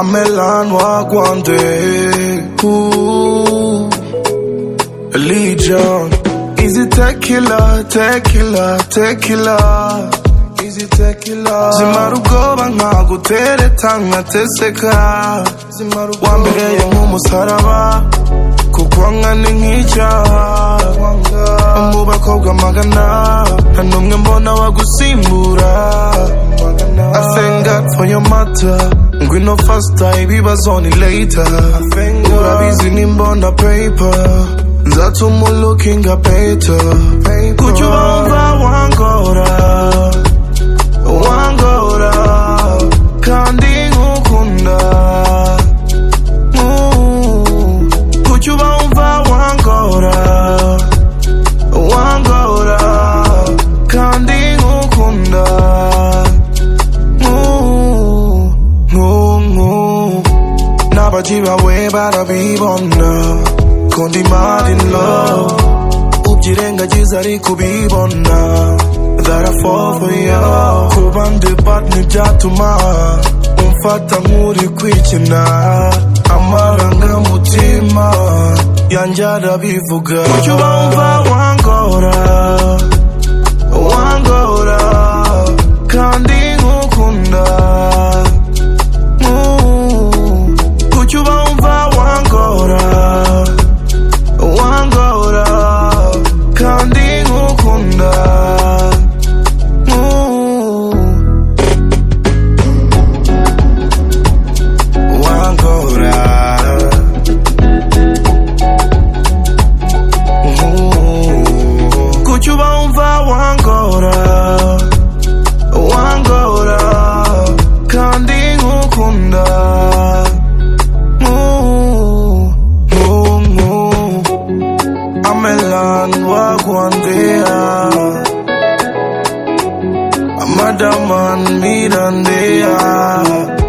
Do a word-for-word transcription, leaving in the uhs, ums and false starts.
Amelan walk one day. Ooh, Legion. Easy tequila, tequila, tequila. Easy tequila. Zimarugoba nkagutere tanga teseka. Wambereye nk'umusaraba kuko nkani nk'icyaha. Mu bakobwa magana nta n'umwe mbona wagusimbura. I thank God for your matter. Ngwino faster ibibazo ni later. Urabizi nimbona paper nzatuma lookinga better. Kuki wumva wangora wangora kandi nkukunda. Kuki wumva wangora wangora kandi nkukunda. N'abaji bawe barabibona ko ndi mad in love. Ubyirengagiza ariko ubibona that I fall for you. Kuba ndi bad ntibyatuma umfata nk'uri kwikina. Amarangamutima yanjye arabivuga. Kuki wumva wangora wangora kandi nkukunda. Kuki wumva wangora wangora kandi nkukunda. Wangora kuki wumva wangora wangora kandi nkukunda. Amelan walk one day. Madaman me done there.